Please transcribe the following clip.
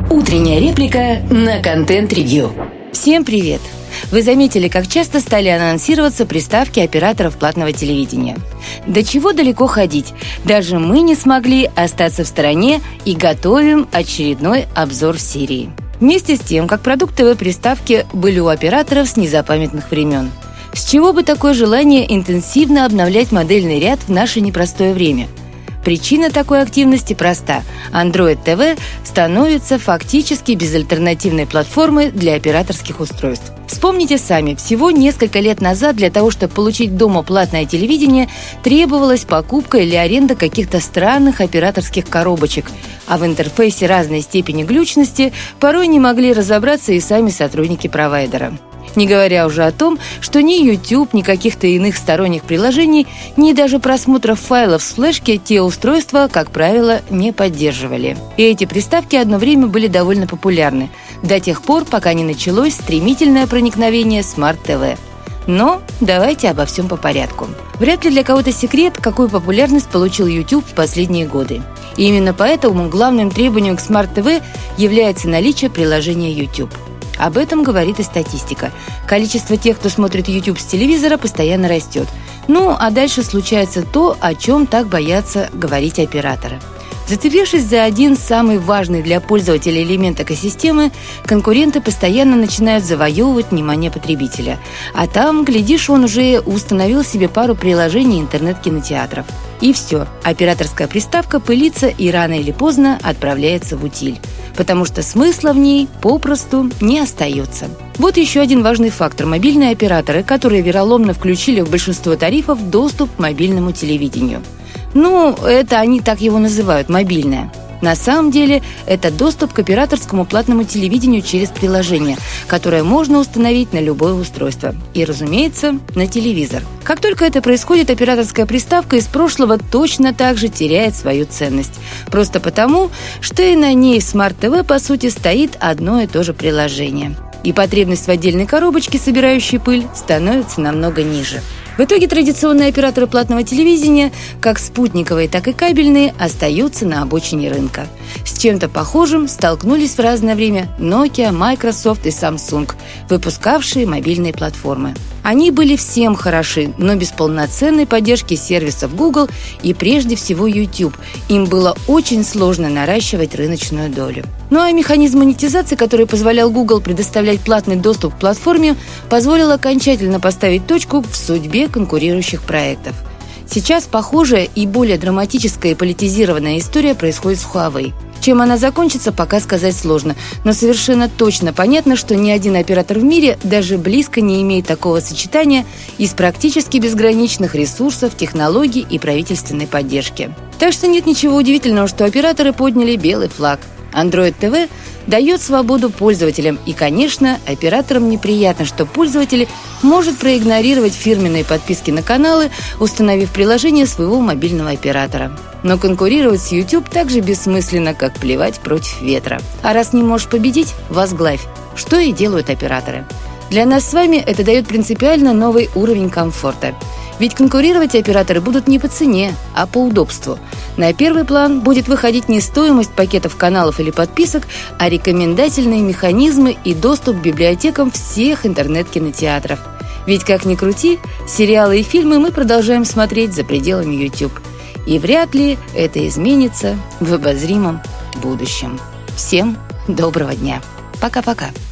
Утренняя реплика на контент-ревью. Всем привет! Вы заметили, как часто стали анонсироваться приставки операторов платного телевидения? До чего далеко ходить? Даже мы не смогли остаться в стороне и готовим очередной обзор серии. Вместе с тем, как продукт ТВ-приставки были у операторов с незапамятных времен. С чего бы такое желание интенсивно обновлять модельный ряд в наше непростое время? Причина такой активности проста. Android TV становится фактически безальтернативной платформой для операторских устройств. Вспомните сами, всего несколько лет назад для того, чтобы получить дома платное телевидение, требовалась покупка или аренда каких-то странных операторских коробочек, а в интерфейсе разной степени глючности порой не могли разобраться и сами сотрудники провайдера. Не говоря уже о том, что ни YouTube, ни каких-то иных сторонних приложений, ни даже просмотров файлов с флешки те устройства, как правило, не поддерживали. И эти приставки одно время были довольно популярны, до тех пор, пока не началось стремительное проникновение Smart TV. Но давайте обо всем по порядку. Вряд ли для кого-то секрет, какую популярность получил YouTube в последние годы. И именно поэтому главным требованием к Smart TV является наличие приложения YouTube. Об этом говорит и статистика. Количество тех, кто смотрит YouTube с телевизора, постоянно растет. Ну, а дальше случается то, о чем так боятся говорить операторы. Зацепившись за один самый важный для пользователя элемент экосистемы, конкуренты постоянно начинают завоевывать внимание потребителя. А там, глядишь, он уже установил себе пару приложений интернет-кинотеатров. И все, операторская приставка пылится и рано или поздно отправляется в утиль. Потому что смысла в ней попросту не остается. Вот еще один важный фактор – мобильные операторы, которые вероломно включили в большинство тарифов доступ к мобильному телевидению. Ну, это они так его называют – мобильное. На самом деле, это доступ к операторскому платному телевидению через приложение, которое можно установить на любое устройство. И, разумеется, на телевизор. Как только это происходит, операторская приставка из прошлого точно так же теряет свою ценность. Просто потому, что и на ней в Smart TV, по сути, стоит одно и то же приложение. И потребность в отдельной коробочке, собирающей пыль, становится намного ниже. В итоге традиционные операторы платного телевидения, как спутниковые, так и кабельные, остаются на обочине рынка. С чем-то похожим столкнулись в разное время Nokia, Microsoft и Samsung, выпускавшие мобильные платформы. Они были всем хороши, но без полноценной поддержки сервисов Google и прежде всего YouTube им было очень сложно наращивать рыночную долю. Ну а механизм монетизации, который позволял Google предоставлять платный доступ к платформе, позволил окончательно поставить точку в судьбе конкурирующих проектов. Сейчас похожая и более драматическая и политизированная история происходит с Huawei. Чем она закончится, пока сказать сложно, но совершенно точно понятно, что ни один оператор в мире даже близко не имеет такого сочетания из практически безграничных ресурсов, технологий и правительственной поддержки. Так что нет ничего удивительного, что операторы подняли белый флаг. Android TV дает свободу пользователям, и, конечно, операторам неприятно, что пользователь может проигнорировать фирменные подписки на каналы, установив приложение своего мобильного оператора. Но конкурировать с YouTube так же бессмысленно, как плевать против ветра. А раз не можешь победить, возглавь, что и делают операторы. Для нас с вами это дает принципиально новый уровень комфорта. Ведь конкурировать операторы будут не по цене, а по удобству. На первый план будет выходить не стоимость пакетов каналов или подписок, а рекомендательные механизмы и доступ к библиотекам всех интернет-кинотеатров. Ведь, как ни крути, сериалы и фильмы мы продолжаем смотреть за пределами YouTube. И вряд ли это изменится в обозримом будущем. Всем доброго дня. Пока-пока.